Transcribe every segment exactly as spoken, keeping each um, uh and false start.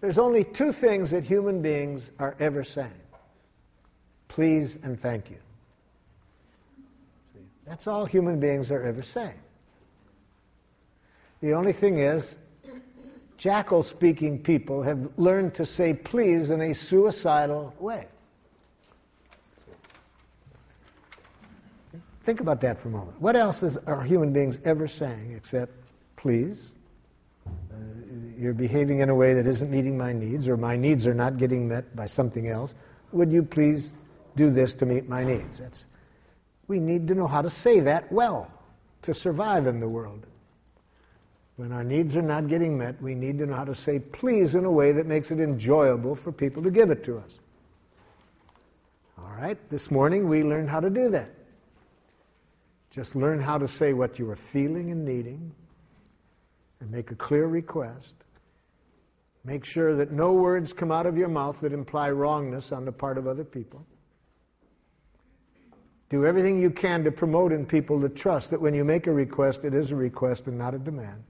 There's only two things that human beings are ever saying. Please and thank you. See, that's all human beings are ever saying. The only thing is, jackal-speaking people have learned to say please in a suicidal way. Think about that for a moment. What else is, are human beings ever saying except please? Uh, you're behaving in a way that isn't meeting my needs, or my needs are not getting met by something else. Would you please do this to meet my needs? That's, we need to know how to say that well to survive in the world. When our needs are not getting met, we need to know how to say please in a way that makes it enjoyable for people to give it to us. All right, this morning we learned how to do that. Just learn how to say what you are feeling and needing, and make a clear request. Make sure that no words come out of your mouth that imply wrongness on the part of other people. Do everything you can to promote in people the trust that when you make a request, it is a request and not a demand.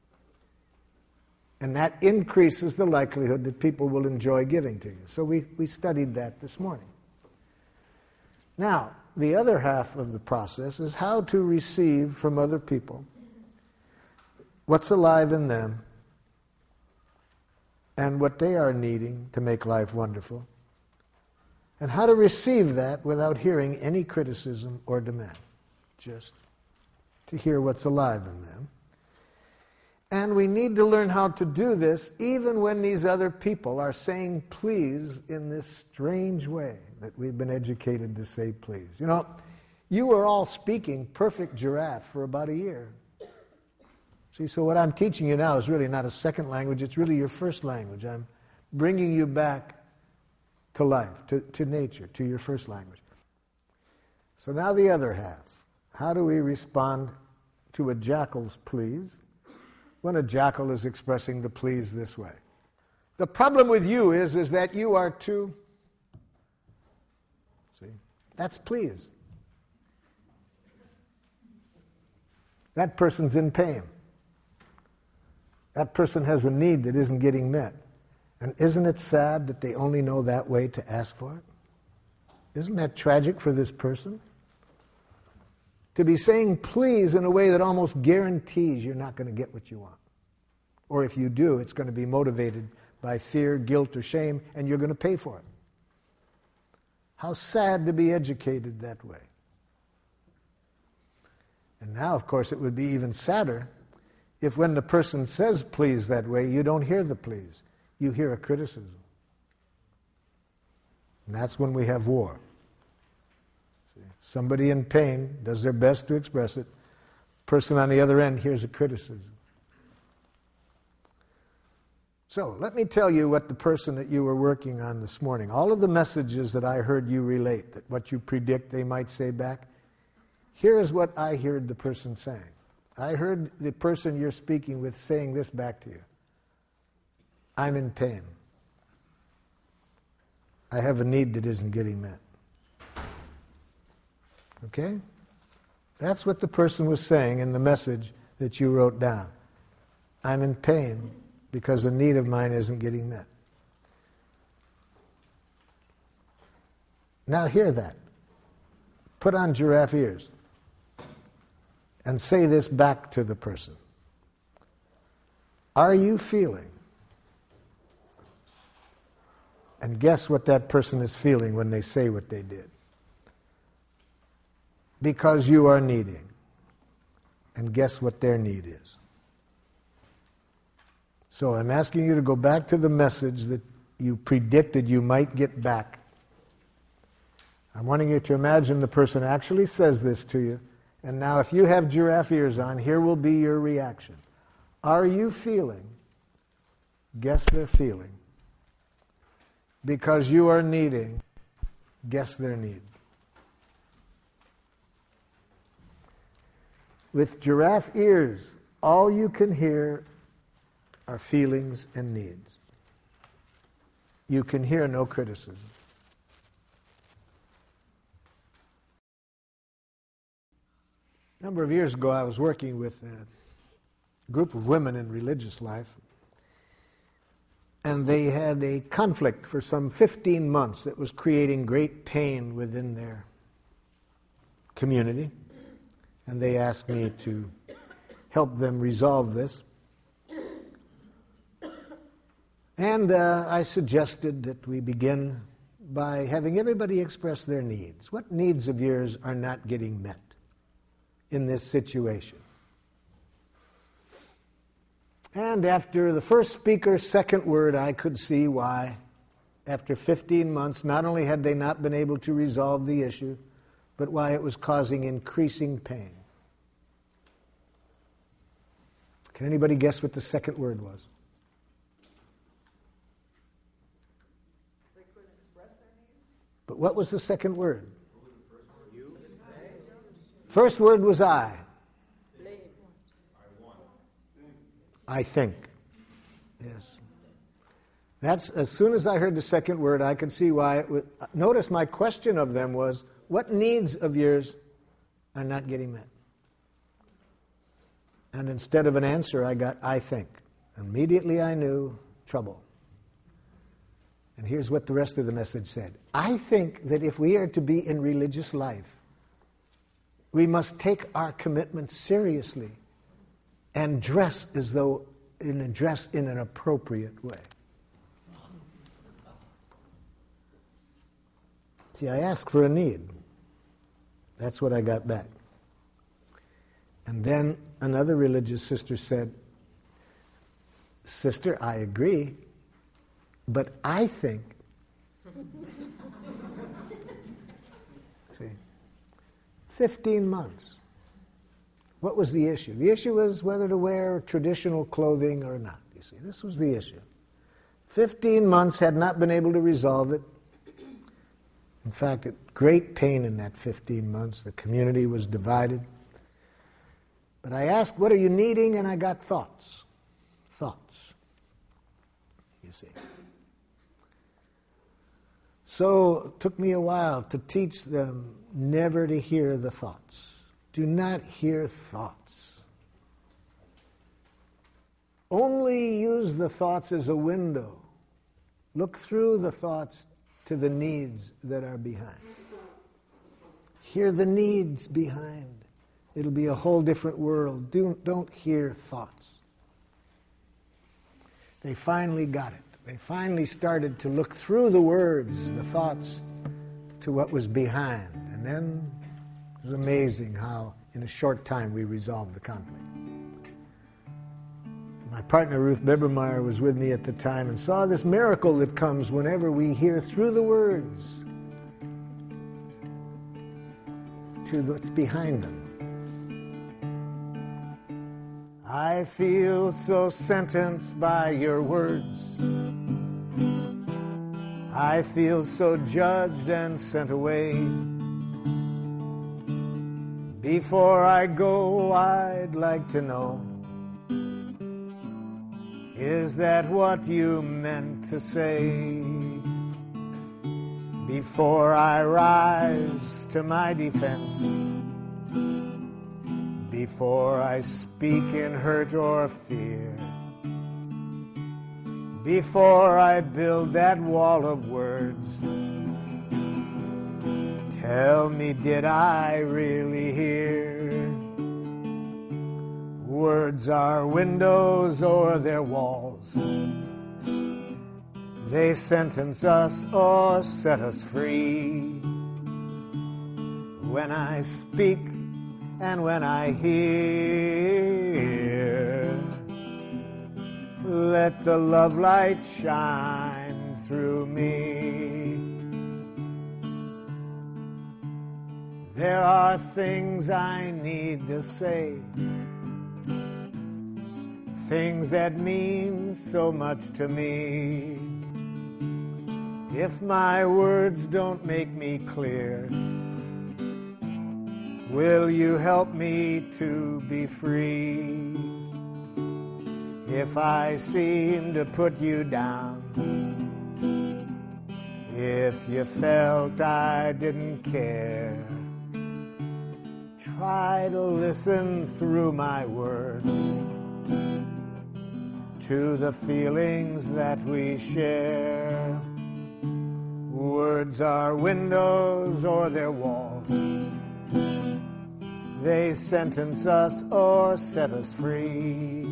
And that increases the likelihood that people will enjoy giving to you. So we, we studied that this morning. Now, the other half of the process is how to receive from other people what's alive in them and what they are needing to make life wonderful, and how to receive that without hearing any criticism or demand, just to hear what's alive in them. And we need to learn how to do this even when these other people are saying please in this strange way that we've been educated to say please. You know, you were all speaking perfect giraffe for about a year. See, so what I'm teaching you now is really not a second language, it's really your first language. I'm bringing you back to life, to, to nature, to your first language. So now the other half. How do we respond to a jackal's pleas when a jackal is expressing the pleas this way? The problem with you is, is that you are too... See, that's please. That person's in pain. That person has a need that isn't getting met. And isn't it sad that they only know that way to ask for it? Isn't that tragic for this person? To be saying please in a way that almost guarantees you're not going to get what you want. Or if you do, it's going to be motivated by fear, guilt, or shame, and you're going to pay for it. How sad to be educated that way. And now, of course, it would be even sadder if when the person says please that way, you don't hear the please. You hear a criticism. And that's when we have war. See, somebody in pain does their best to express it. Person on the other end hears a criticism. So, let me tell you what the person that you were working on this morning, all of the messages that I heard you relate, that what you predict they might say back, here is what I heard the person saying. I heard the person you're speaking with saying this back to you. I'm in pain. I have a need that isn't getting met. Okay? That's what the person was saying in the message that you wrote down. I'm in pain because a need of mine isn't getting met. Now hear that. Put on giraffe ears and say this back to the person. Are you feeling? And guess what that person is feeling when they say what they did. Because you are needing. And guess what their need is. So I'm asking you to go back to the message that you predicted you might get back. I'm wanting you to imagine the person actually says this to you. And now if you have giraffe ears on, here will be your reaction. Are you feeling? Guess they're feeling. Because you are needing, guess their need. With giraffe ears, all you can hear are feelings and needs. You can hear no criticism. A number of years ago, I was working with a group of women in religious life. And they had a conflict for some fifteen months that was creating great pain within their community. And they asked me to help them resolve this. And uh, I suggested that we begin by having everybody express their needs. What needs of yours are not getting met in this situation? And after the first speaker's second word, I could see why, after fifteen months, not only had they not been able to resolve the issue, but why it was causing increasing pain. Can anybody guess what the second word was? But what was the second word? First word was I. I think. Yes. That's, as soon as I heard the second word, I could see why it was. Notice my question of them was, what needs of yours are not getting met? And instead of an answer, I got, I think. Immediately I knew trouble. And here's what the rest of the message said. I think that if we are to be in religious life, we must take our commitment seriously and dress as though, in a dress in an appropriate way. See, I asked for a need. That's what I got back. And then another religious sister said, Sister, I agree, but I think. See, fifteen months. What was the issue? The issue was whether to wear traditional clothing or not. You see, this was the issue. Fifteen months had not been able to resolve it. In fact, it great pain in that fifteen months. The community was divided. But I asked, what are you needing? And I got thoughts. Thoughts. You see. So it took me a while to teach them never to hear the thoughts. Do not hear thoughts. Only use the thoughts as a window. Look through the thoughts to the needs that are behind. Hear the needs behind. It'll be a whole different world. Do, don't hear thoughts. They finally got it. They finally started to look through the words, the thoughts, to what was behind. And then it was amazing how in a short time we resolved the conflict. My partner Ruth Bibermeyer was with me at the time and saw this miracle that comes whenever we hear through the words to what's behind them. I feel so sentenced by your words. I feel so judged and sent away. Before I go, I'd like to know, is that what you meant to say? Before I rise to my defense, before I speak in hurt or fear, before I build that wall of words, tell me, did I really hear? Words are windows or they're walls. They sentence us or set us free. When I speak and when I hear, let the love light shine through me. There are things I need to say, things that mean so much to me. If my words don't make me clear, will you help me to be free? If I seem to put you down, if you felt I didn't care, try to listen through my words. to the feelings that we share. Words are windows or they're walls. They sentence us or set us free.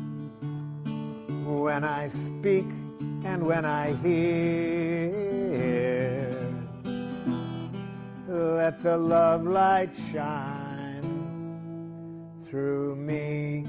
When I speak and when I hear, let the love light shine through me.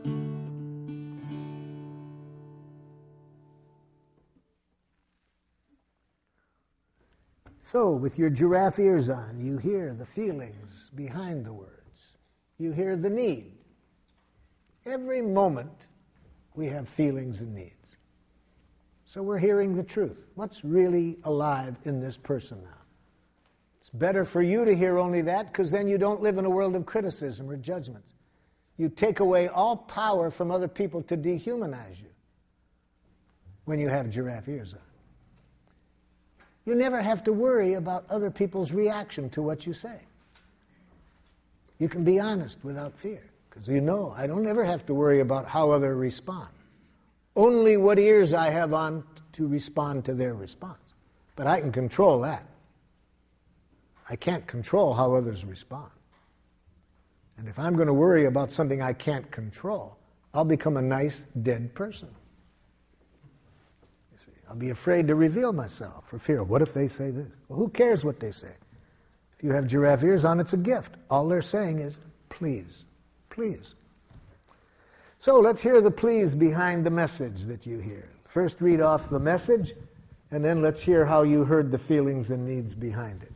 So, with your giraffe ears on, you hear the feelings behind the words. You hear the need. Every moment, we have feelings and needs. So we're hearing the truth. What's really alive in this person now? It's better for you to hear only that, because then you don't live in a world of criticism or judgments. You take away all power from other people to dehumanize you when you have giraffe ears on. You never have to worry about other people's reaction to what you say. You can be honest without fear, because you know I don't ever have to worry about how others respond. Only what ears I have on to respond to their response. But I can control that. I can't control how others respond. And if I'm going to worry about something I can't control, I'll become a nice, dead person. You see, I'll be afraid to reveal myself for fear. What if they say this? Well, who cares what they say? If you have giraffe ears on, it's a gift. All they're saying is, please, please. So let's hear the please behind the message that you hear. First read off the message, and then let's hear how you heard the feelings and needs behind it.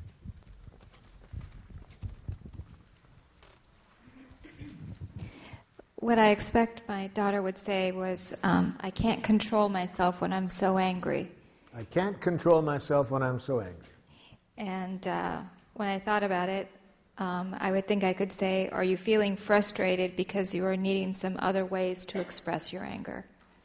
What I expect my daughter would say was, um, I can't control myself when I'm so angry. I can't control myself when I'm so angry. And uh, when I thought about it, um, I would think I could say, are you feeling frustrated because you are needing some other ways to express your anger?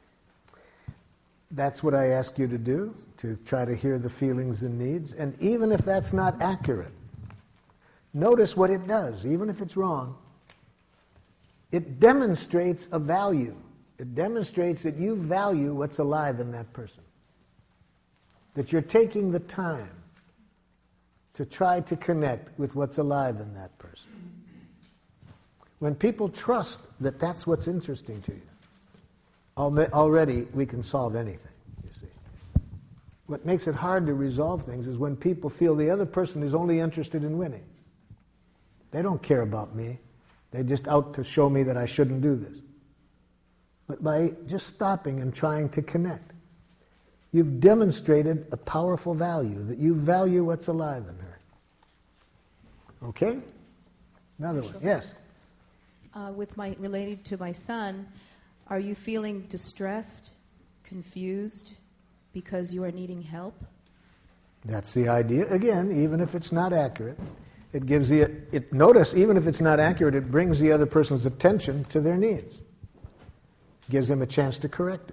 That's what I ask you to do, to try to hear the feelings and needs. And even if that's not accurate, notice what it does, even if it's wrong. It demonstrates a value. It demonstrates that you value what's alive in that person. That you're taking the time to try to connect with what's alive in that person. When people trust that that's what's interesting to you, already we can solve anything, you see. What makes it hard to resolve things is when people feel the other person is only interested in winning. They don't care about me. They're just out to show me that I shouldn't do this. But by just stopping and trying to connect, you've demonstrated a powerful value, that you value what's alive in her. Okay? Another one. Yes? Uh, with my related to my son, are you feeling distressed, confused, because you are needing help? That's the idea. Again, even if it's not accurate, it gives the, it, notice, even if it's not accurate, it brings the other person's attention to their needs. Gives them a chance to correct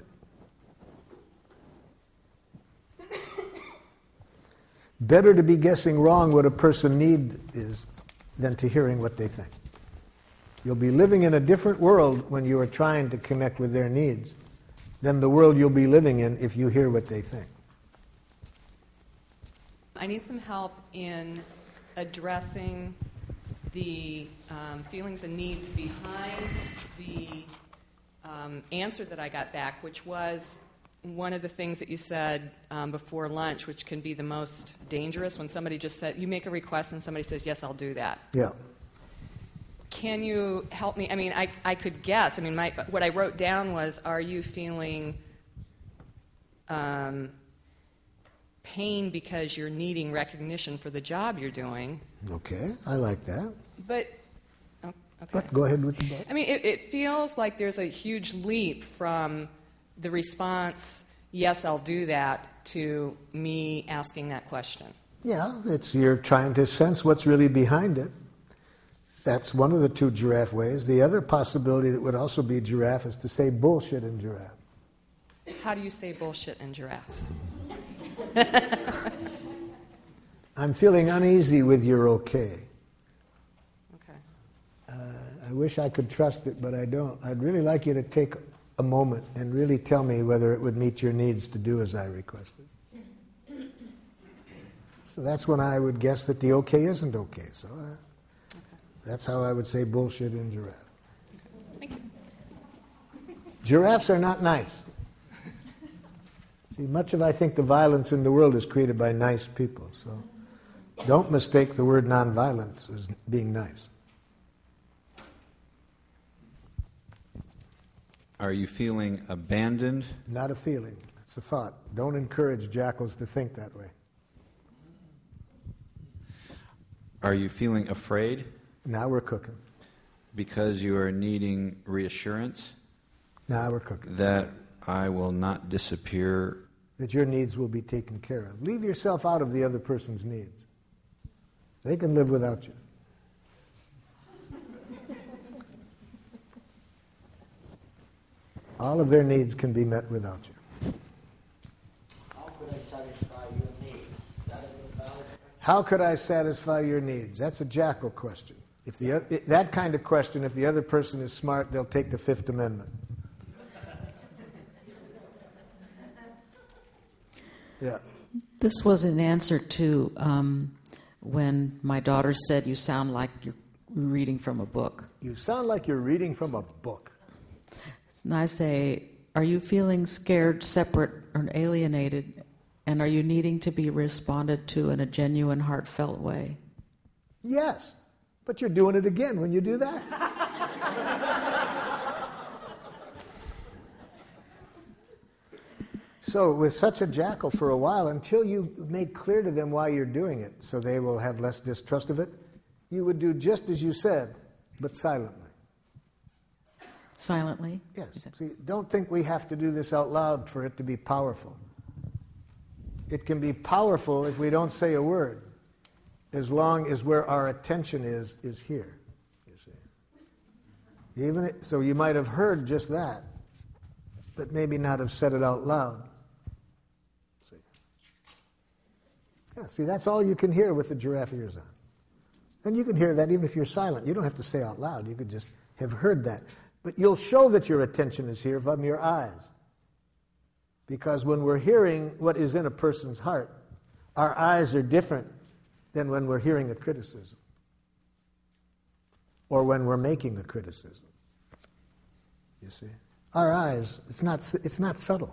it. Better to be guessing wrong what a person needs is than to hearing what they think. You'll be living in a different world when you are trying to connect with their needs than the world you'll be living in if you hear what they think. I need some help in addressing the um, feelings and needs behind the um, answer that I got back, which was one of the things that you said um, before lunch, which can be the most dangerous, when somebody just said, you make a request and somebody says, yes, I'll do that. Yeah. Can you help me? I mean, I, I could guess. I mean, my, what I wrote down was, are you feeling um, pain because you're needing recognition for the job you're doing? Okay, I like that. But, oh, okay. But go ahead with the but. I mean, it, it feels like there's a huge leap from the response, yes, I'll do that, to me asking that question. Yeah, it's you're trying to sense what's really behind it. That's one of the two giraffe ways. The other possibility that would also be giraffe is to say bullshit in giraffe. How do you say bullshit in giraffe? I'm feeling uneasy with your okay. Okay. Uh, I wish I could trust it, but I don't. I'd really like you to take a moment and really tell me whether it would meet your needs to do as I requested. So that's when I would guess that the okay isn't okay. So uh, okay. That's how I would say bullshit in giraffe. Thank you. Giraffes are not nice. See, much of, I think, the violence in the world is created by nice people. So don't mistake the word nonviolence as being nice. Are you feeling abandoned? Not a feeling. It's a thought. Don't encourage jackals to think that way. Are you feeling afraid? Now we're cooking. Because you are needing reassurance? Now we're cooking. That I will not disappear? That your needs will be taken care of. Leave yourself out of the other person's needs. They can live without you. All of their needs can be met without you. How could I satisfy your needs? That is a valid question. How could I satisfy your needs? That's a jackal question. If the that kind of question, if the other person is smart, they'll take the Fifth Amendment. Yeah. This was an answer to um, when my daughter said, "You sound like you're reading from a book." You sound like you're reading from a book. And I say, are you feeling scared, separate, or alienated? And are you needing to be responded to in a genuine, heartfelt way? Yes, but you're doing it again when you do that. So with such a jackal for a while, until you make clear to them why you're doing it, so they will have less distrust of it, you would do just as you said, but silently. Silently? Yes. See, don't think we have to do this out loud for it to be powerful. It can be powerful if we don't say a word, as long as where our attention is, is here, you see. Even it, so you might have heard just that, but maybe not have said it out loud. See? Yeah, see, that's all you can hear with the giraffe ears on. And you can hear that even if you're silent. You don't have to say out loud. You could just have heard that. But you'll show that your attention is here from your eyes. Because when we're hearing what is in a person's heart, our eyes are different than when we're hearing a criticism or when we're making a criticism. You see? Our eyes, it's not, it's not subtle.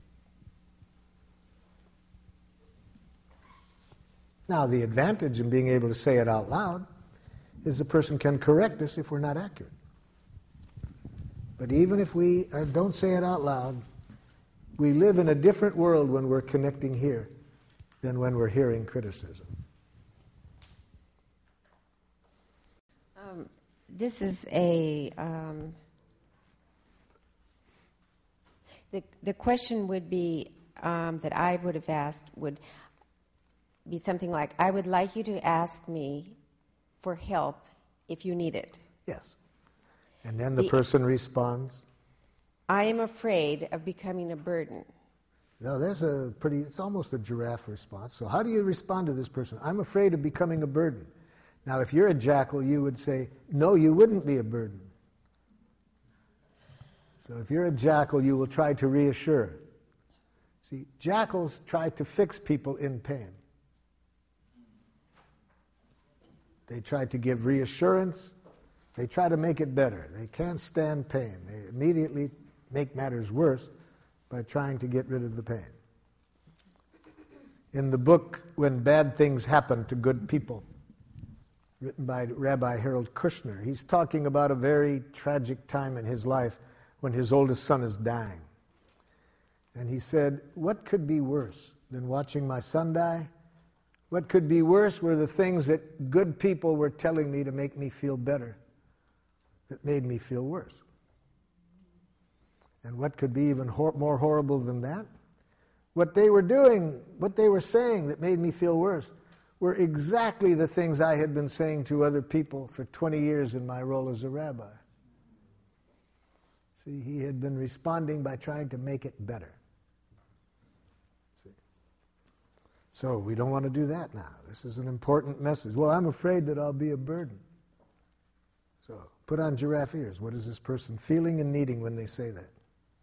Now, the advantage in being able to say it out loud is the person can correct us if we're not accurate. But even if we don't say it out loud, we live in a different world when we're connecting here than when we're hearing criticism. Um, this is a... Um, the, the question would be, um, that I would have asked, would be something like, I would like you to ask me for help if you need it. Yes. And then the, the person responds, I am afraid of becoming a burden. No, there's a pretty, it's almost a giraffe response. So how do you respond to this person? I'm afraid of becoming a burden. Now, if you're a jackal, you would say, no, you wouldn't be a burden. So if you're a jackal, you will try to reassure. See, jackals try to fix people in pain. They try to give reassurance. They try to make it better. They can't stand pain. They immediately make matters worse by trying to get rid of the pain. In the book, When Bad Things Happen to Good People, written by Rabbi Harold Kushner, he's talking about a very tragic time in his life when his oldest son is dying. And he said, what could be worse than watching my son die? What could be worse were the things that good people were telling me to make me feel better that made me feel worse. And what could be even hor- more horrible than that? What they were doing, what they were saying that made me feel worse were exactly the things I had been saying to other people for twenty years in my role as a rabbi. See, he had been responding by trying to make it better. See? So we don't want to do that now. This is an important message. Well, I'm afraid that I'll be a burden. So put on giraffe ears. What is this person feeling and needing when they say that?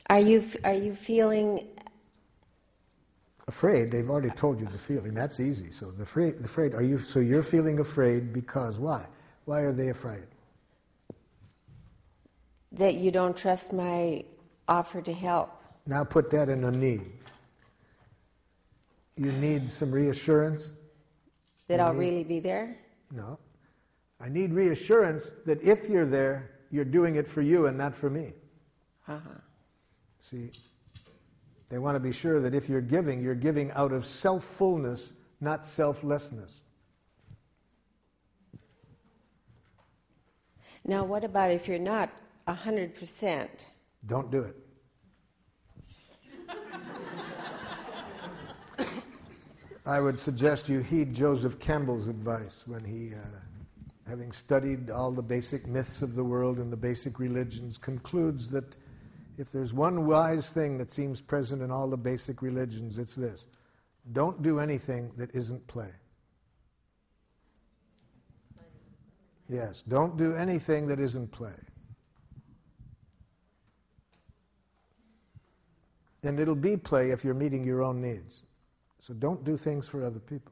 Are you are you feeling Afraid, they've already told you the feeling. That's easy. So the afraid, the afraid, are you? So you're feeling afraid because why? Why are they afraid? that you don't trust my offer to help? Now put that in a need. You need some reassurance. That You I'll need- really be there? No. I need reassurance that if you're there, you're doing it for you and not for me. Uh-huh. See, they want to be sure that if you're giving, you're giving out of self-fullness, not selflessness. Now, what about if you're not one hundred percent? Don't do it. I would suggest you heed Joseph Campbell's advice when he, uh, having studied all the basic myths of the world and the basic religions, concludes that if there's one wise thing that seems present in all the basic religions, it's this: don't do anything that isn't play. Yes, don't do anything that isn't play. And it'll be play if you're meeting your own needs. So don't do things for other people.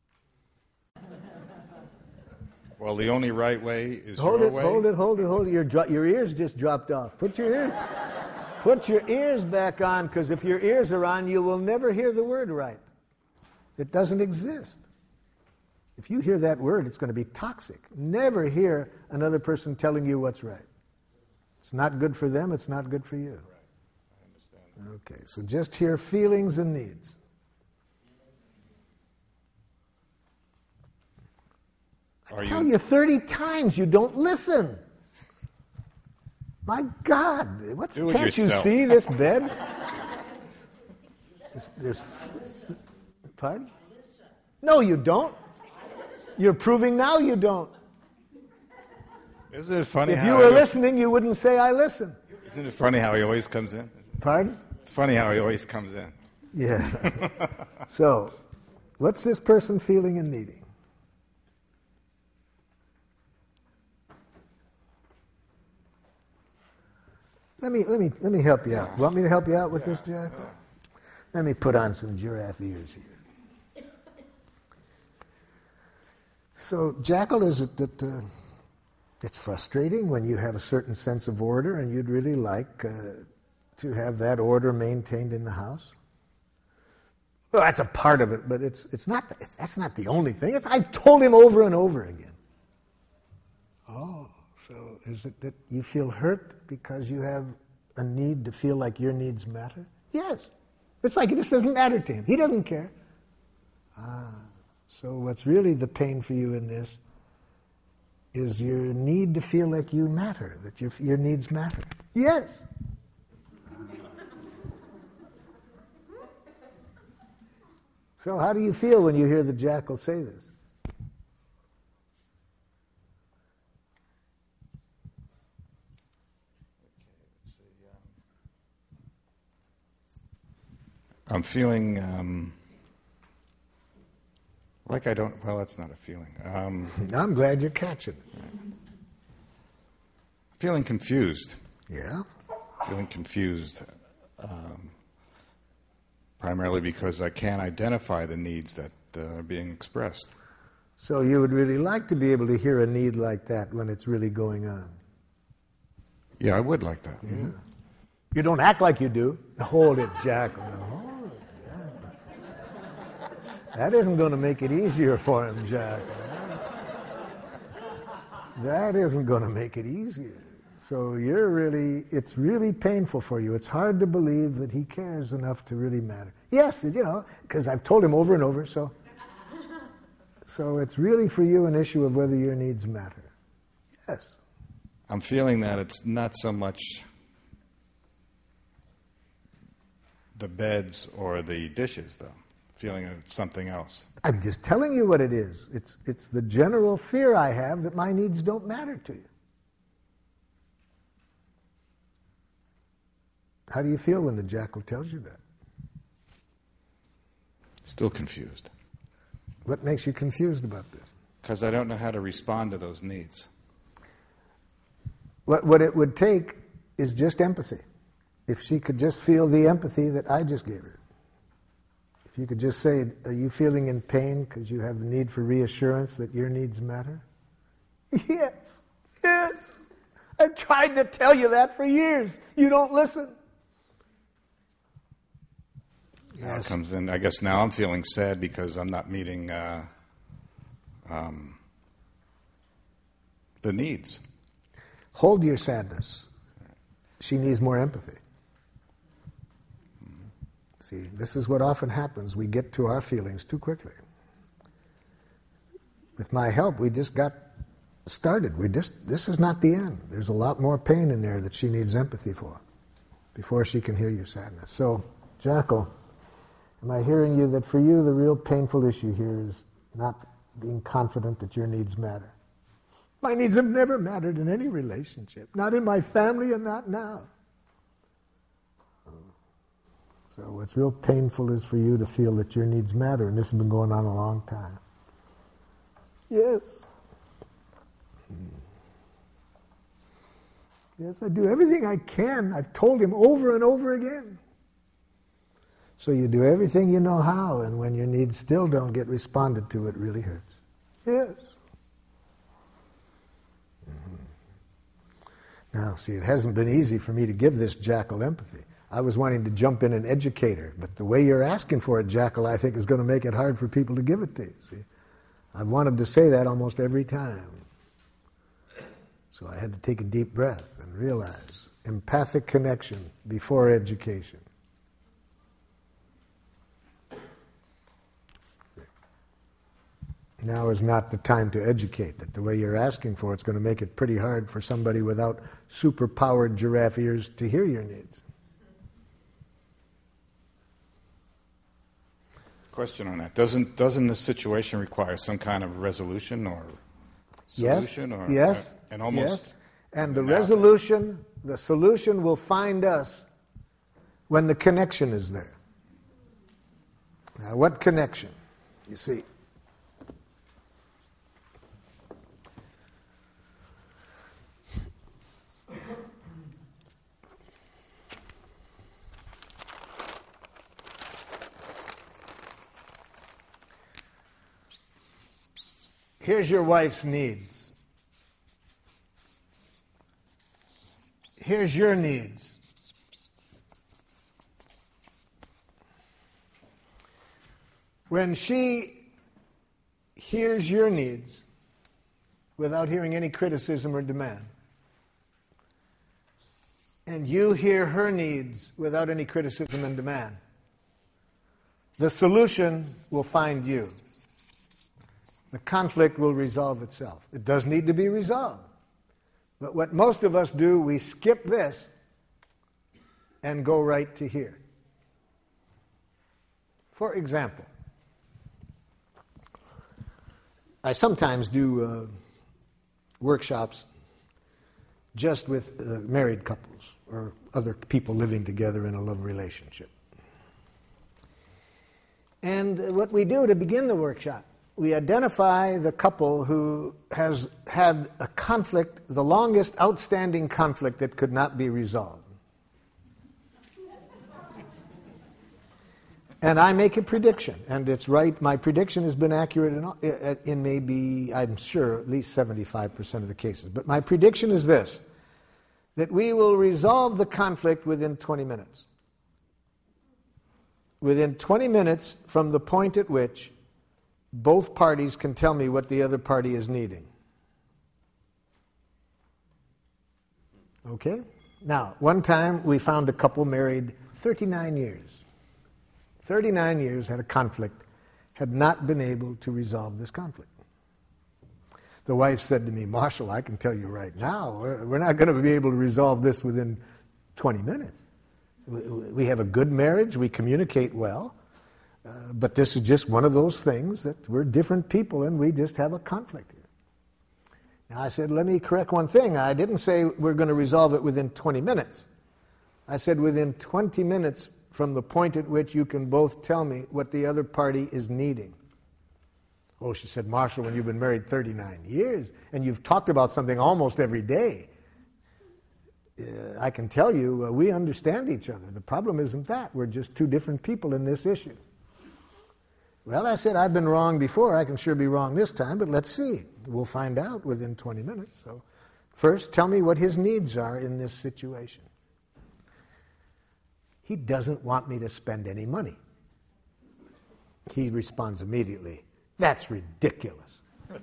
Well, the only right way is Hold your it, way. hold it, hold it, hold it. Your, dro- your ears just dropped off. Put your ears, put your ears back on, because if your ears are on, you will never hear the word right. It doesn't exist. If you hear that word, it's going to be toxic. Never hear another person telling you what's right. It's not good for them, it's not good for you. Okay, so just hear feelings and needs. I Are tell you- you thirty times you don't listen. My God, what's, Do it can't you yourself. see this bed? There's, there's, pardon? No, you don't. You're proving now you don't. Isn't it funny If how you were he- listening, you wouldn't say, I listen. Isn't it funny how he always comes in? Pardon? It's funny how he always comes in. Yeah. So, what's this person feeling and needing? Let me let me let me help you out. Want me to help you out with this, Jack? Let me put on some giraffe ears here. So, Jackal, is it that uh, it's frustrating when you have a certain sense of order and you'd really like uh, to have that order maintained in the house? Well, that's a part of it, but it's it's not. It's, that's not the only thing. It's, I've told him over and over again. Oh, so is it that you feel hurt because you have a need to feel like your needs matter? Yes. It's like it just doesn't matter to him. He doesn't care. Ah, so what's really the pain for you in this is your need to feel like you matter, that your your needs matter. Yes. So how do you feel when you hear the jackal say this? I'm feeling um, like I don't. Well, that's not a feeling. Um, I'm glad you're catching it. feeling confused. Yeah? Feeling confused. Um, primarily because I can't identify the needs that uh, are being expressed. So you would really like to be able to hear a need like that when it's really going on. Yeah, I would like that. Yeah. You don't act like you do. Hold it, Jackal. Hold it, Jackal. That isn't going to make it easier for him, Jackal. That isn't going to make it easier. So you're really, it's really painful for you. It's hard to believe that he cares enough to really matter. Yes, you know, because I've told him over and over, so. So it's really for you an issue of whether your needs matter. Yes. I'm feeling that it's not so much the beds or the dishes, though. Feeling it's something else. I'm just telling you what it is. It's, it's the general fear I have that my needs don't matter to you. How do you feel when the jackal tells you that? Still confused. What makes you confused about this? Because I don't know how to respond to those needs. What, what it would take is just empathy. if she could just feel the empathy that I just gave her. If you could just say, are you feeling in pain because you have the need for reassurance that your needs matter? Yes, yes. I've tried to tell you that for years. You don't listen. Now it comes in. I guess now I'm feeling sad because I'm not meeting uh, um, the needs. Hold your sadness. She needs more empathy. See, this is what often happens. We get to our feelings too quickly. With my help, we just got started. We just this is not the end. There's a lot more pain in there that she needs empathy for before she can hear your sadness. So, Jackal, am I hearing you that for you the real painful issue here is not being confident that your needs matter? My needs have never mattered in any relationship, not in my family and not now. So what's real painful is for you to feel that your needs matter, and this has been going on a long time. Yes. Yes, I do everything I can. I've told him over and over again. So you do everything you know how, and when your needs still don't get responded to, it really hurts. Yes. Mm-hmm. Now, see, it hasn't been easy for me to give this Jackal empathy. I was wanting to jump in and educate her, but the way you're asking for it, Jackal, I think is going to make it hard for people to give it to you. See, I've wanted to say that almost every time. So I had to take a deep breath and realize empathic connection before education. Now is not the time to educate. That the way you're asking for it's going to make it pretty hard for somebody without super-powered giraffe ears to hear your needs. Question on that. Doesn't doesn't this situation require some kind of resolution or solution? Yes, or, yes, uh, and almost yes. And the resolution, the solution will find us when the connection is there. Now, what connection? You see, here's your wife's needs. Here's your needs. When she hears your needs without hearing any criticism or demand, and you hear her needs without any criticism and demand, the solution will find you. The conflict will resolve itself. It does need to be resolved. But what most of us do, we skip this and go right to here. For example, I sometimes do uh, workshops just with uh, married couples or other people living together in a love relationship. And what we do to begin the workshop, we identify the couple who has had a conflict, the longest outstanding conflict that could not be resolved. And I make a prediction, and it's right. My prediction has been accurate in, in maybe, I'm sure, at least seventy-five percent of the cases. But my prediction is this, that we will resolve the conflict within twenty minutes. Within twenty minutes from the point at which both parties can tell me what the other party is needing. Okay? Now, one time we found a couple married thirty-nine years. thirty-nine years had a conflict, had not been able to resolve this conflict. The wife said to me, Marshall, I can tell you right now, we're not going to be able to resolve this within twenty minutes. We have a good marriage, we communicate well, uh, but this is just one of those things that we're different people and we just have a conflict here. Now I said, let me correct one thing. I didn't say we're going to resolve it within twenty minutes. I said within twenty minutes from the point at which you can both tell me what the other party is needing. Oh, she said, Marshall, when you've been married thirty-nine years and you've talked about something almost every day, uh, I can tell you, uh, we understand each other. The problem isn't that. We're just two different people in this issue. Well, I said, I've been wrong before. I can sure be wrong this time, but let's see. We'll find out within twenty minutes. So first, tell me what his needs are in this situation. He doesn't want me to spend any money. He responds immediately, that's ridiculous.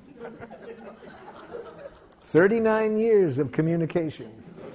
thirty-nine years of communication.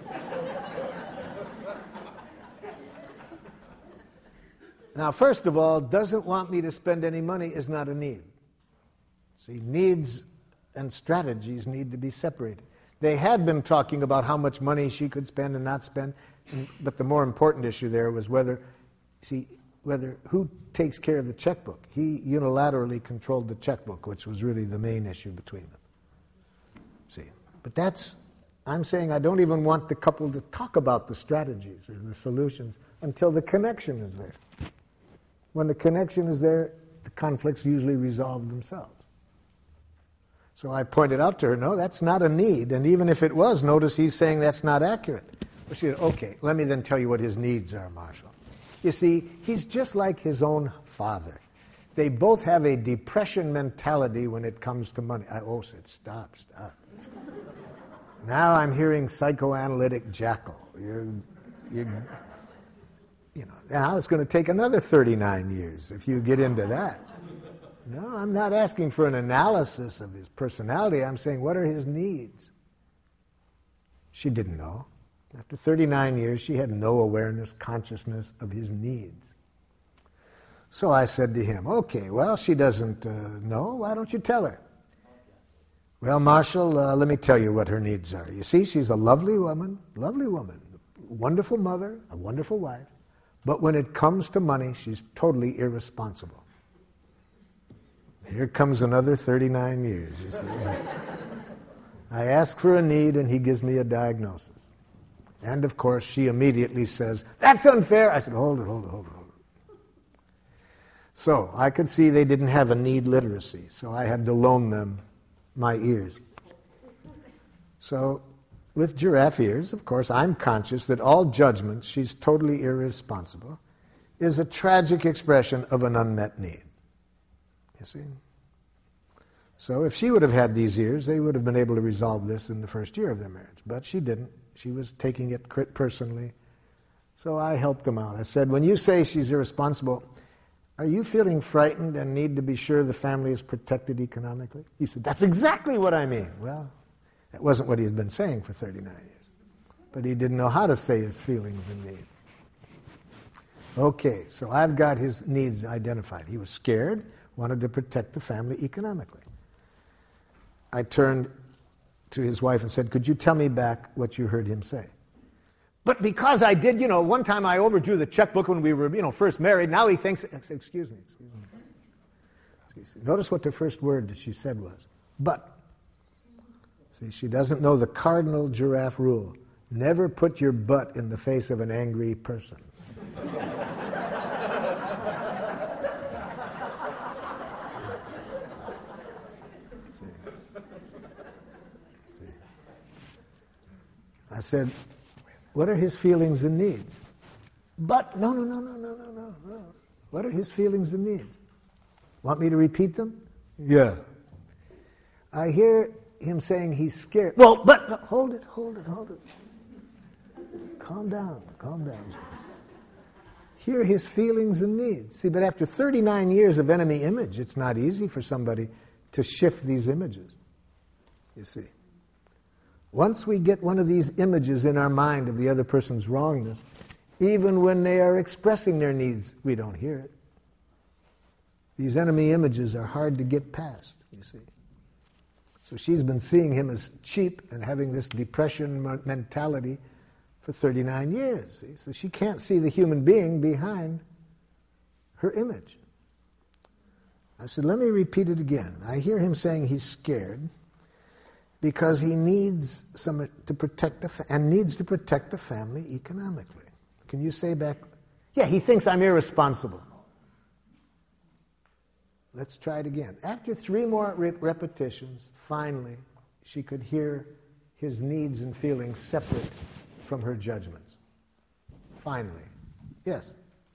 Now, first of all, doesn't want me to spend any money is not a need. See, needs and strategies need to be separated. They had been talking about how much money she could spend and not spend, and, but the more important issue there was whether, see, whether who takes care of the checkbook. He unilaterally controlled the checkbook, which was really the main issue between them. See, but that's, I'm saying I don't even want the couple to talk about the strategies or the solutions until the connection is there. When the connection is there, the conflicts usually resolve themselves. So I pointed out to her, no, that's not a need. And even if it was, notice he's saying that's not accurate. But she said, okay, let me then tell you what his needs are, Marshall. You see, he's just like his own father. They both have a depression mentality when it comes to money. I oh, said, stop, stop. Now I'm hearing psychoanalytic jackal. You're, you're, you know, now it's going to take another thirty-nine years if you get into that. No, I'm not asking for an analysis of his personality. I'm saying, what are his needs? She didn't know. After thirty-nine years, she had no awareness, consciousness of his needs. So I said to him, okay, well, she doesn't uh, know. Why don't you tell her? Well, Marshall, uh, let me tell you what her needs are. You see, she's a lovely woman, lovely woman, wonderful mother, a wonderful wife. But when it comes to money, she's totally irresponsible. Here comes another thirty-nine years, you see. I ask for a need, and he gives me a diagnosis. And, of course, she immediately says, that's unfair. I said, hold it, hold it, hold it, hold it. So I could see they didn't have a need literacy, so I had to loan them my ears. So with giraffe ears, of course, I'm conscious that all judgment, she's totally irresponsible, is a tragic expression of an unmet need. You see? So if she would have had these ears, they would have been able to resolve this in the first year of their marriage. But she didn't. She was taking it personally. So I helped them out. I said, when you say she's irresponsible, are you feeling frightened and need to be sure the family is protected economically? He said, that's exactly what I mean. Well, that wasn't what he had been saying for thirty-nine years. But he didn't know how to say his feelings and needs. Okay, so I've got his needs identified. He was scared, wanted to protect the family economically. I turned to his wife and said, could you tell me back what you heard him say? But because I did, you know, one time I overdrew the checkbook when we were, you know, first married, now he thinks, excuse me, excuse me. Excuse me. Notice what the first word that she said was, but. See, she doesn't know the cardinal giraffe rule. Never put your butt in the face of an angry person. See. See. I said, what are his feelings and needs? But, no, no, no, no, no, no, no, no. What are his feelings and needs? Want me to repeat them? Yeah. I hear him saying he's scared. Well, but, no, hold it, hold it, hold it. Calm down, calm down. Hear his feelings and needs. See, but after thirty-nine years of enemy image, it's not easy for somebody to shift these images. You see. Once we get one of these images in our mind of the other person's wrongness, even when they are expressing their needs, we don't hear it. These enemy images are hard to get past, you see. So she's been seeing him as cheap and having this depression mentality for thirty-nine years. See? So she can't see the human being behind her image. I said, let me repeat it again. I hear him saying he's scared because he needs some to protect the fa- and needs to protect the family economically. Can you say back? Yeah, he thinks I'm irresponsible. Let's try it again. After three more re- repetitions, finally, she could hear his needs and feelings separate from her judgments. Finally. Yes?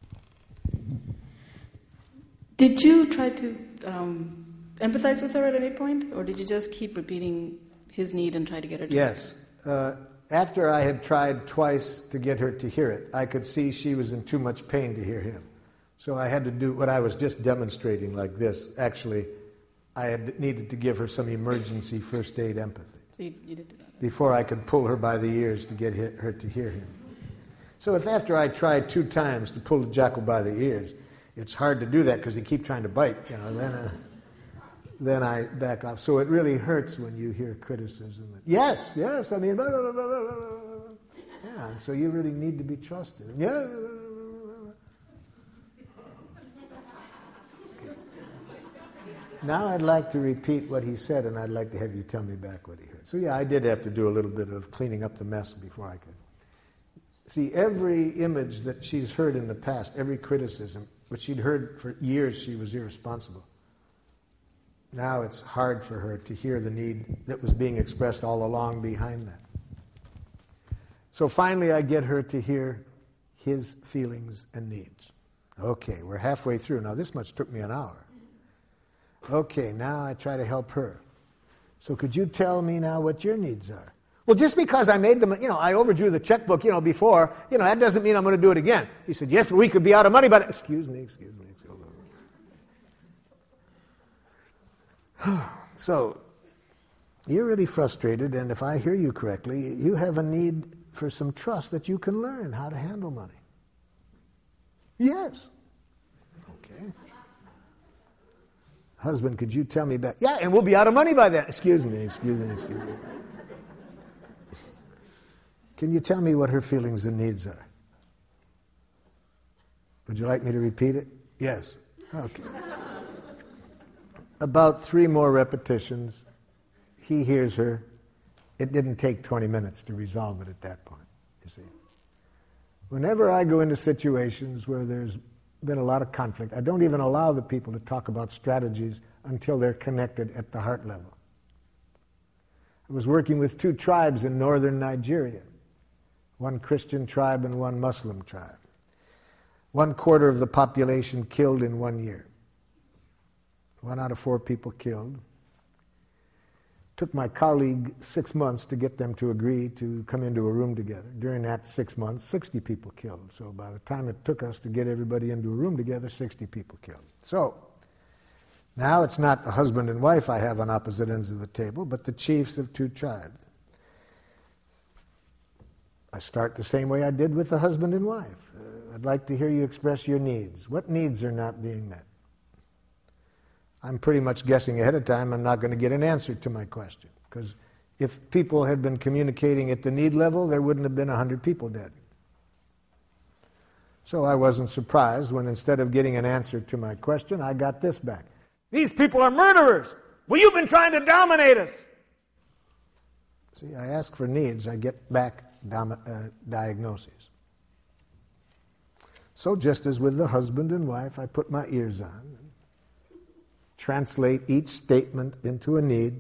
Did you try to um, empathize with her at any point, or did you just keep repeating his need and try to get her to Yes. Uh, after I had tried twice to get her to hear it, I could see she was in too much pain to hear him. So I had to do what I was just demonstrating like this. Actually, I had needed to give her some emergency first aid empathy. So you, you did do that. Before I could pull her by the ears to get her to hear him. So if after I tried two times to pull the jackal by the ears, it's hard to do that because they keep trying to bite, you know, then, uh, then I back off. So it really hurts when you hear criticism. Yes, yes, I mean, blah, blah, blah, blah, blah, blah. Yeah, and so you really need to be trusted. Yeah. Okay. Now I'd like to repeat what he said, and I'd like to have you tell me back what he heard. So yeah, I did have to do a little bit of cleaning up the mess before I could. See, every image that she's heard in the past, every criticism, which she'd heard for years she was irresponsible. Now it's hard for her to hear the need that was being expressed all along behind that. So finally I get her to hear his feelings and needs. Okay, we're halfway through. Now this much took me an hour. Okay, now I try to help her. So could you tell me now what your needs are? Well, just because I made them, you know, I overdrew the checkbook, you know, before, you know, that doesn't mean I'm going to do it again. He said, yes, but we could be out of money, but excuse me, excuse me, excuse me. So, you're really frustrated, and if I hear you correctly, you have a need for some trust that you can learn how to handle money. Yes. Okay. Husband, could you tell me that? Yeah, and we'll be out of money by then. Excuse me, excuse me, excuse me. Can you tell me what her feelings and needs are? Would you like me to repeat it? Yes. Okay. About three more repetitions. He hears her. It didn't take twenty minutes to resolve it at that point, you see. Whenever I go into situations where there's been a lot of conflict, I don't even allow the people to talk about strategies until they're connected at the heart level. I was working with two tribes in northern Nigeria. One Christian tribe and one Muslim tribe. One quarter of the population killed in one year. One out of four people killed. Took my colleague six months to get them to agree to come into a room together. During that six months, sixty people killed. So by the time it took us to get everybody into a room together, sixty people killed. So now it's not a husband and wife I have on opposite ends of the table, but the chiefs of two tribes. I start the same way I did with the husband and wife. Uh, I'd like to hear you express your needs. What needs are not being met? I'm pretty much guessing ahead of time I'm not going to get an answer to my question. Because if people had been communicating at the need level, there wouldn't have been one hundred people dead. So I wasn't surprised when instead of getting an answer to my question, I got this back. These people are murderers! Well, you've been trying to dominate us! See, I ask for needs, I get back Dom- uh, diagnoses. So just as with the husband and wife, I put my ears on, and translate each statement into a need,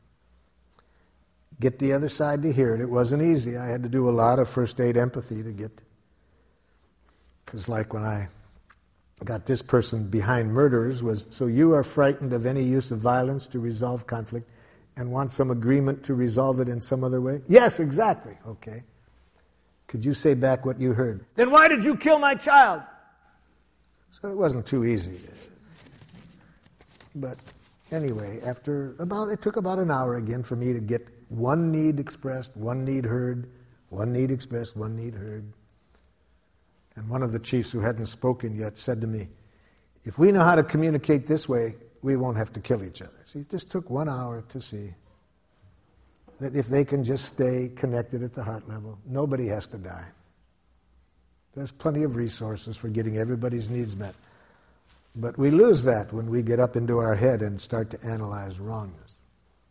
get the other side to hear it. It wasn't easy. I had to do a lot of first aid empathy to get, because like when I got this person behind murderers was, so you are frightened of any use of violence to resolve conflict and want some agreement to resolve it in some other way? Yes, exactly. Okay. Could you say back what you heard? Then why did you kill my child? So it wasn't too easy. But anyway, after about, it took about an hour again for me to get one need expressed, one need heard, one need expressed, one need heard. And one of the chiefs who hadn't spoken yet said to me, if we know how to communicate this way, we won't have to kill each other. See, it just took one hour to see that if they can just stay connected at the heart level, nobody has to die. There's plenty of resources for getting everybody's needs met. But we lose that when we get up into our head and start to analyze wrongness.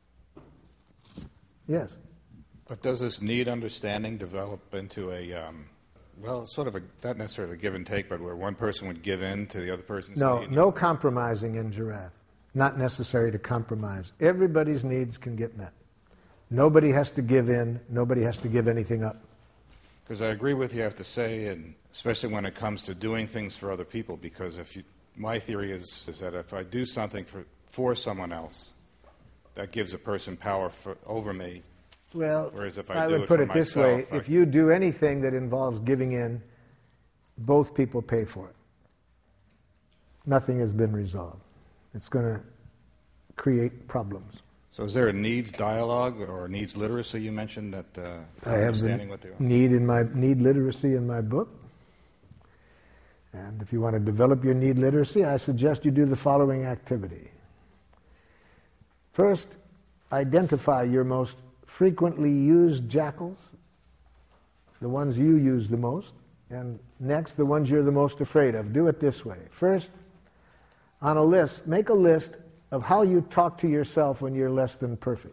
Yes? But does this need understanding develop into a, um, well, sort of a, not necessarily a give and take, but where one person would give in to the other person's No, need? no compromising in Giraffe. Not necessary to compromise. Everybody's needs can get met. Nobody has to give in. Nobody has to give anything up. Because I agree with you, I have to say, and especially when it comes to doing things for other people, because if you, my theory is, is that if I do something for, for someone else, that gives a person power for, over me. Well, whereas if I, I do would it put for it this myself, way. I, if you do anything that involves giving in, both people pay for it. Nothing has been resolved. It's going to create problems. So is there a needs dialogue or needs literacy you mentioned that uh, I have understanding the what they are? need in my need literacy in my book. And if you want to develop your need literacy, I suggest you do the following activity. First, identify your most frequently used jackals, the ones you use the most, and next, the ones you're the most afraid of. Do it this way. First, on a list, make a list of how you talk to yourself when you're less than perfect.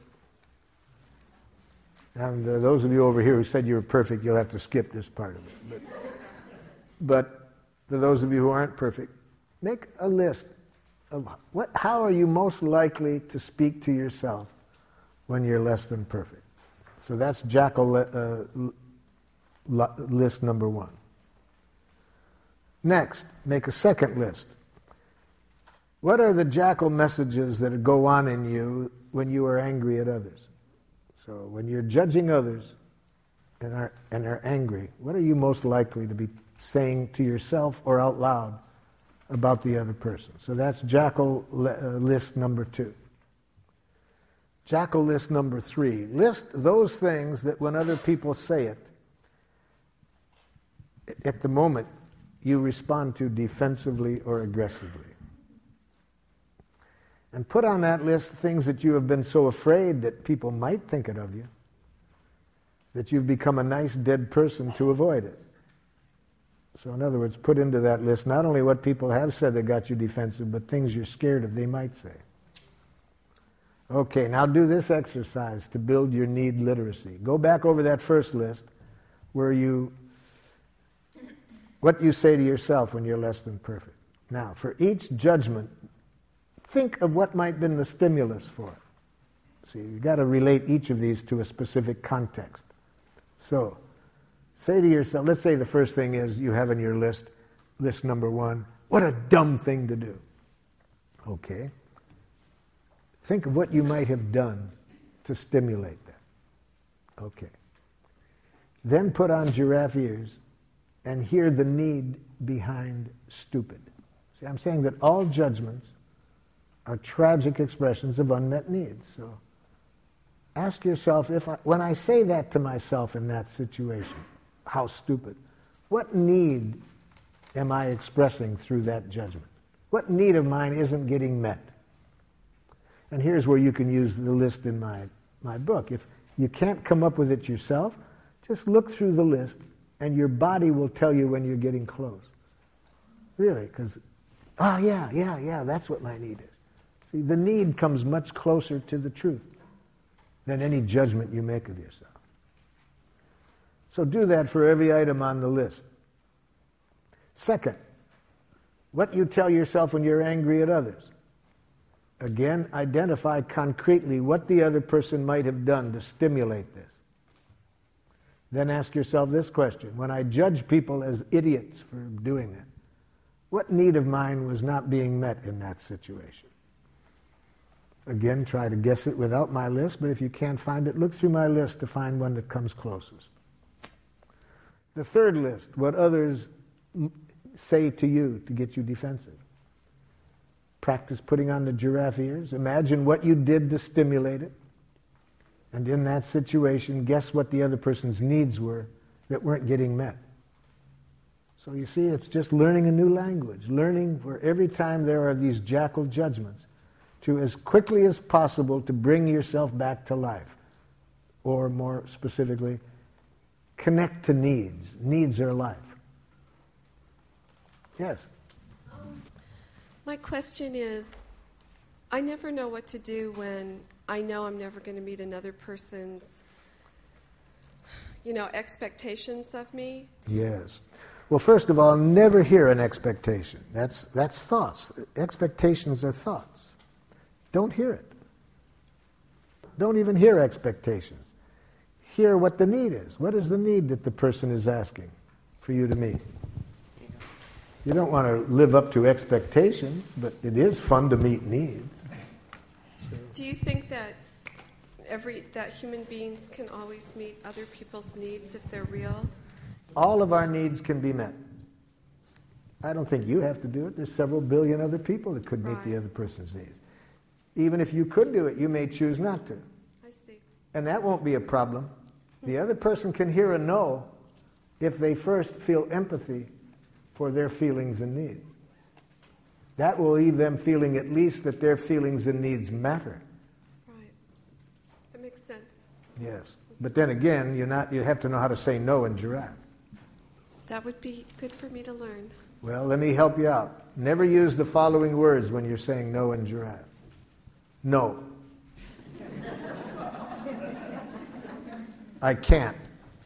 And uh, those of you over here who said you were perfect, you'll have to skip this part of it. But, but for those of you who aren't perfect, make a list of what, how are you most likely to speak to yourself when you're less than perfect. So that's jackal uh, list number one. Next, make a second list. What are the jackal messages that go on in you when you are angry at others? So when you're judging others and are, and are angry, what are you most likely to be saying to yourself or out loud about the other person? So that's jackal uh, list number two. Jackal list number three. List those things that when other people say it, at the moment, you respond to defensively or aggressively. And put on that list things that you have been so afraid that people might think it of you, that you've become a nice dead person to avoid it. So in other words, put into that list not only what people have said that got you defensive, but things you're scared of they might say. Okay, now do this exercise to build your need literacy. Go back over that first list where you, what you say to yourself when you're less than perfect. Now, for each judgment, think of what might have been the stimulus for it. See, you've got to relate each of these to a specific context. So, say to yourself, let's say the first thing is you have in your list, list number one, what a dumb thing to do. Okay. Think of what you might have done to stimulate that. Okay. Then put on giraffe ears and hear the need behind stupid. See, I'm saying that all judgments are tragic expressions of unmet needs. So ask yourself, if I, when I say that to myself in that situation, how stupid, what need am I expressing through that judgment? What need of mine isn't getting met? And here's where you can use the list in my, my book. If you can't come up with it yourself, just look through the list and your body will tell you when you're getting close. Really, because, oh yeah, yeah, yeah, that's what my need is. See, the need comes much closer to the truth than any judgment you make of yourself. So do that for every item on the list. Second, what you tell yourself when you're angry at others. Again, identify concretely what the other person might have done to stimulate this. Then ask yourself this question. When I judge people as idiots for doing that, what need of mine was not being met in that situation? Again, try to guess it without my list, but if you can't find it, look through my list to find one that comes closest. The third list, what others say to you to get you defensive. Practice putting on the giraffe ears. Imagine what you did to stimulate it. And in that situation, guess what the other person's needs were that weren't getting met. So you see, it's just learning a new language. Learning for every time there are these jackal judgments to, as quickly as possible, to bring yourself back to life. Or more specifically, connect to needs. Needs are life. Yes? Um, my question is, I never know what to do when I know I'm never going to meet another person's, you know, expectations of me. Yes. Well, first of all, never hear an expectation. That's, that's thoughts. Expectations are thoughts. Don't hear it. Don't even hear expectations. hear what the need is. What is the need that the person is asking for you to meet? You don't want to live up to expectations, but it is fun to meet needs. So. Do you think that every that human beings can always meet other people's needs if they're real? All of our needs can be met. I don't think you have to do it. There's several billion other people that could meet Right. the other person's needs. Even if you could do it, you may choose not to. I see. And that won't be a problem. The other person can hear a no if they first feel empathy for their feelings and needs. That will leave them feeling at least that their feelings and needs matter. Right. That makes sense. Yes. But then again, you're not, you have to know how to say no in giraffe. That would be good for me to learn. Well, let me help you out. Never use the following words when you're saying no in giraffe. No. I can't.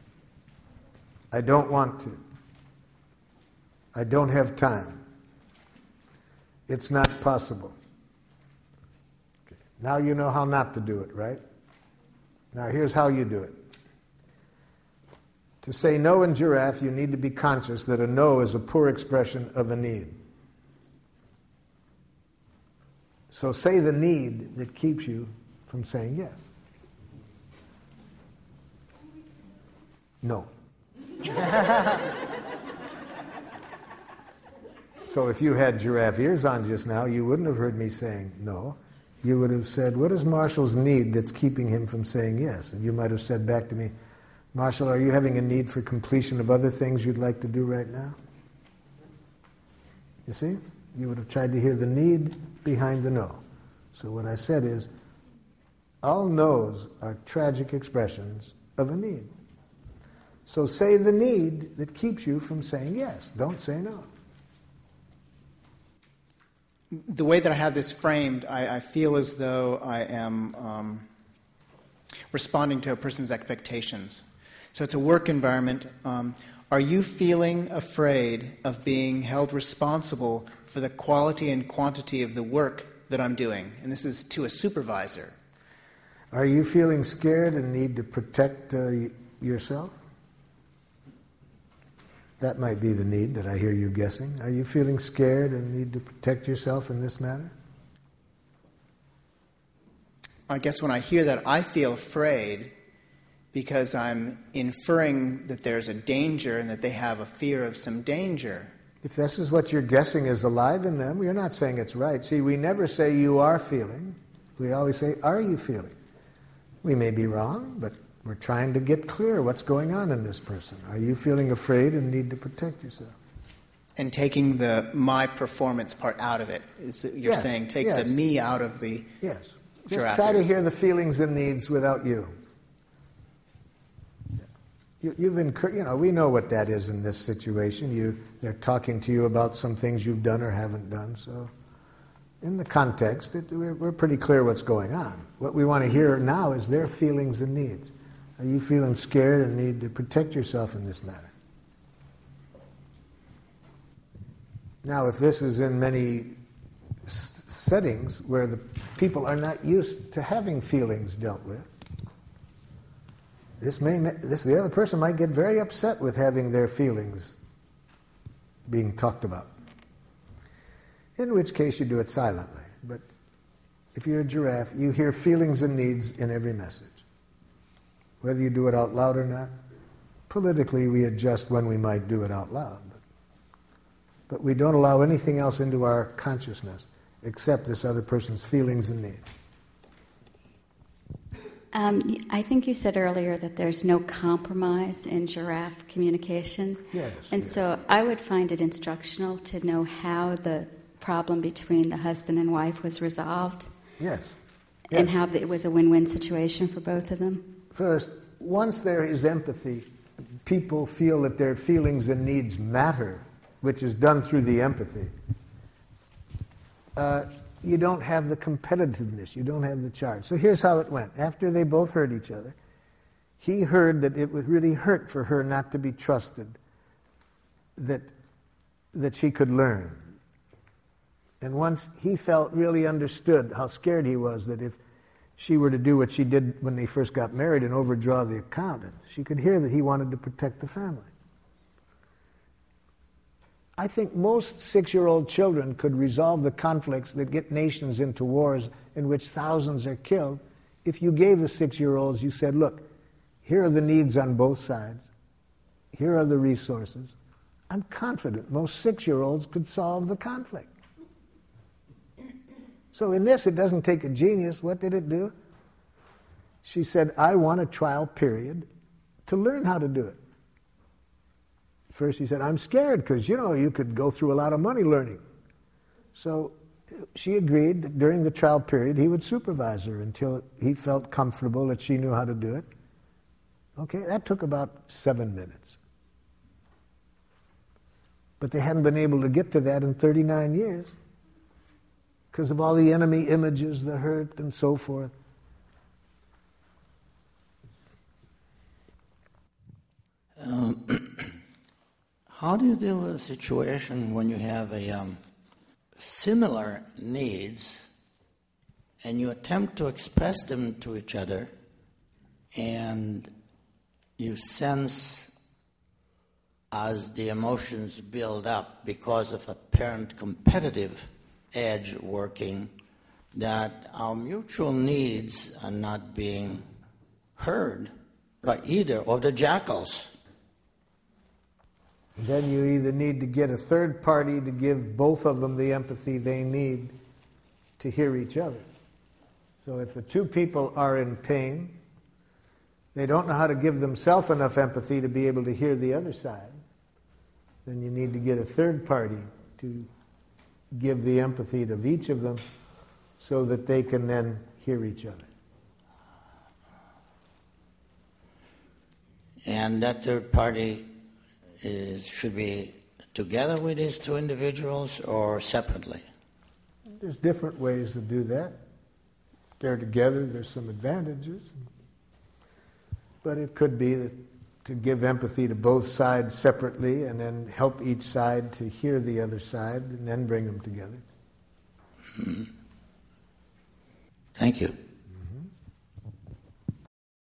I don't want to. I don't have time. It's not possible. Okay. Now you know how not to do it, right? Now here's how you do it. To say no in giraffe, you need to be conscious that a no is a poor expression of a need. So say the need that keeps you from saying yes. No. So if you had giraffe ears on just now, you wouldn't have heard me saying no. You would have said, what is Marshall's need that's keeping him from saying yes? And you might have said back to me, Marshall, are you having a need for completion of other things you'd like to do right now? You see? You would have tried to hear the need behind the no. So what I said is, all no's are tragic expressions of a need. So say the need that keeps you from saying yes. Don't say no. The way that I have this framed, I, I feel as though I am um, responding to a person's expectations. So it's a work environment. Um, are you feeling afraid of being held responsible for the quality and quantity of the work that I'm doing? And this is to a supervisor. Are you feeling scared and need to protect uh, yourself? That might be the need that I hear you guessing. Are you feeling scared and need to protect yourself in this matter? I guess when I hear that, I feel afraid because I'm inferring that there's a danger and that they have a fear of some danger. If this is what you're guessing is alive in them, you're not saying it's right. See, we never say you are feeling. We always say, are you feeling? We may be wrong, but we're trying to get clear what's going on in this person. Are you feeling afraid and need to protect yourself? And taking the my performance part out of it. Is it, you're yes, saying take yes. the me out of the Yes. Just giraffe try to ears. hear the feelings and needs without you. you you've incur- you know, we know what that is in this situation. You, they're talking to you about some things you've done or haven't done. So in the context, it, we're, we're pretty clear what's going on. What we want to hear now is their feelings and needs. Are you feeling scared and need to protect yourself in this matter? Now, if this is in many s- settings where the people are not used to having feelings dealt with, this may this the other person might get very upset with having their feelings being talked about. In which case, you do it silently. But if you're a giraffe, you hear feelings and needs in every message. Whether you do it out loud or not, politically we adjust when we might do it out loud. But, but we don't allow anything else into our consciousness except this other person's feelings and needs. Um, I think you said earlier that there's no compromise in giraffe communication. Yes. And yes. so I would find it instructional to know how the problem between the husband and wife was resolved. Yes. And Yes. how it was a win-win situation for both of them. First, once there is empathy, people feel that their feelings and needs matter, which is done through the empathy. Uh, you don't have the competitiveness, you don't have the charge. So here's how it went. After they both heard each other, he heard that it would really hurt for her not to be trusted, that, that she could learn. And once he felt really understood how scared he was that if she were to do what she did when they first got married and overdraw the account, she could hear that he wanted to protect the family. I think most six-year-old children could resolve the conflicts that get nations into wars in which thousands are killed if you gave the six-year-olds, you said, look, here are the needs on both sides. Here are the resources. I'm confident most six-year-olds could solve the conflict. So in this, it doesn't take a genius. What did it do? She said, I want a trial period to learn how to do it. First he said, I'm scared because, you know, you could go through a lot of money learning. So she agreed that during the trial period he would supervise her until he felt comfortable that she knew how to do it. Okay, that took about seven minutes. But they hadn't been able to get to that in thirty-nine years because of all the enemy images, the hurt, and so forth. Um, how do you deal with a situation when you have a um, similar needs and you attempt to express them to each other and you sense as the emotions build up because of apparent competitive edge working that our mutual needs are not being heard by either of the jackals? Then you either need to get a third party to give both of them the empathy they need to hear each other. So if the two people are in pain, they don't know how to give themselves enough empathy to be able to hear the other side, then you need to get a third party to give the empathy to each of them so that they can then hear each other. And that third party is, should be together with these two individuals or separately? There's different ways to do that. They're together, there's some advantages. But it could be that to give empathy to both sides separately and then help each side to hear the other side and then bring them together. Mm-hmm. Thank you.